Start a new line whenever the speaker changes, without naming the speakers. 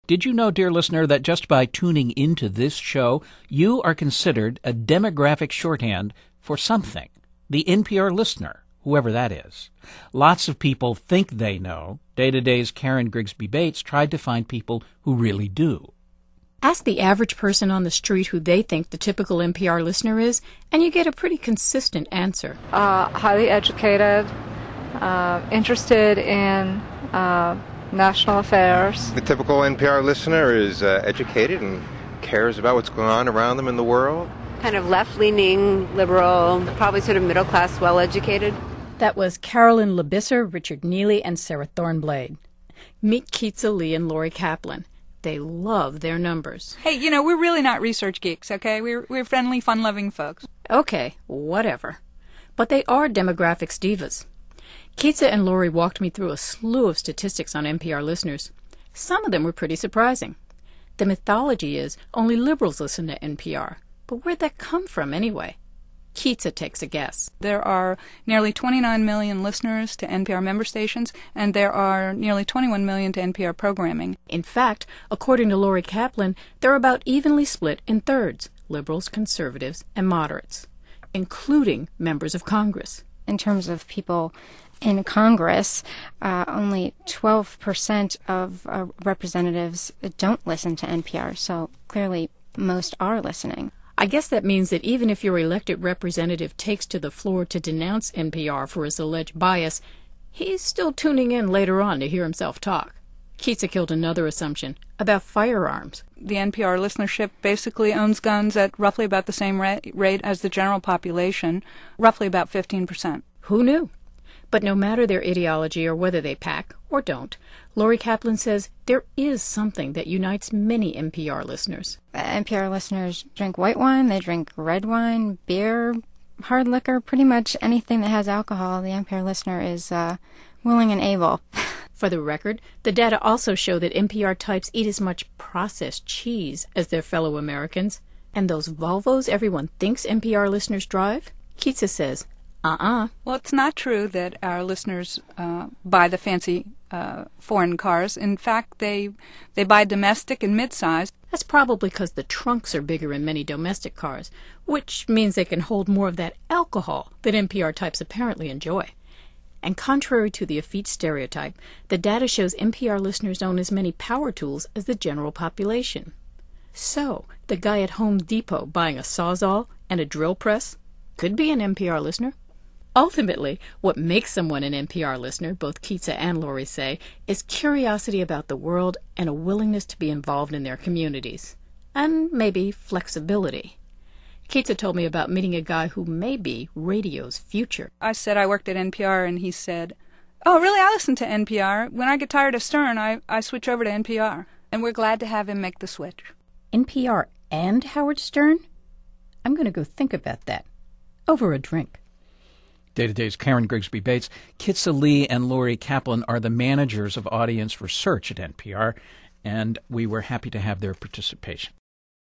Did you know, dear listener, that just by tuning into this show, you are considered a demographic shorthand for something? The NPR listener, whoever that is. Lots of people think they know. Day to Day's Karen Grigsby Bates tried to find people who really do.
Ask the average person on the street who they think the typical NPR listener is, and you get a pretty consistent answer.
Highly educated, interested in national affairs.
The typical NPR listener is educated and cares about what's going on around them in the world.
Kind of left-leaning, liberal, probably sort of middle-class, well-educated.
That was Carolyn Lebisser, Richard Neely, and Sarah Thornblade. Meet Keetsa Lee and Lori Kaplan. They love their numbers.
Hey, we're really not research geeks, okay? We're friendly, fun-loving folks.
Okay, whatever. But they are demographics divas. Keetsa and Lori walked me through a slew of statistics on NPR listeners. Some of them were pretty surprising. The mythology is only liberals listen to NPR. But where'd that come from anyway? Keetsa takes a guess.
There are nearly 29 million listeners to NPR member stations, and there are nearly 21 million to NPR programming.
In fact, according to Lori Kaplan, they're about evenly split in thirds, liberals, conservatives, and moderates, including members of Congress.
In terms of people in Congress, only 12% of representatives don't listen to NPR, so clearly most are listening.
I guess that means that even if your elected representative takes to the floor to denounce NPR for his alleged bias, he's still tuning in later on to hear himself talk. Keetsa killed another assumption about firearms.
The NPR listenership basically owns guns at roughly about the same rate as the general population, roughly about 15%.
Who knew? But no matter their ideology or whether they pack or don't, Lori Kaplan says there is something that unites many NPR listeners.
NPR listeners drink white wine, they drink red wine, beer, hard liquor, pretty much anything that has alcohol. The NPR listener is willing and able.
For the record, the data also show that NPR types eat as much processed cheese as their fellow Americans. And those Volvos everyone thinks NPR listeners drive? Keetsa says, Well,
it's not true that our listeners buy the fancy foreign cars. In fact, they buy domestic and mid-size.
That's probably because the trunks are bigger in many domestic cars, which means they can hold more of that alcohol that NPR types apparently enjoy. And contrary to the effete stereotype, the data shows NPR listeners own as many power tools as the general population. So, the guy at Home Depot buying a Sawzall and a drill press could be an NPR listener. Ultimately, what makes someone an NPR listener, both Keetsa and Lori say, is curiosity about the world and a willingness to be involved in their communities. And maybe flexibility. Keetsa told me about meeting a guy who may be radio's future.
I said I worked at NPR, and he said, "Oh, really? I listen to NPR. When I get tired of Stern, I switch over to NPR." And we're glad to have him make the switch.
NPR and Howard Stern? I'm going to go think about that. Over a drink.
Day to Day's Karen Grigsby Bates. Keetsa Lee and Lori Kaplan are the managers of audience research at NPR, and we were happy to have their participation.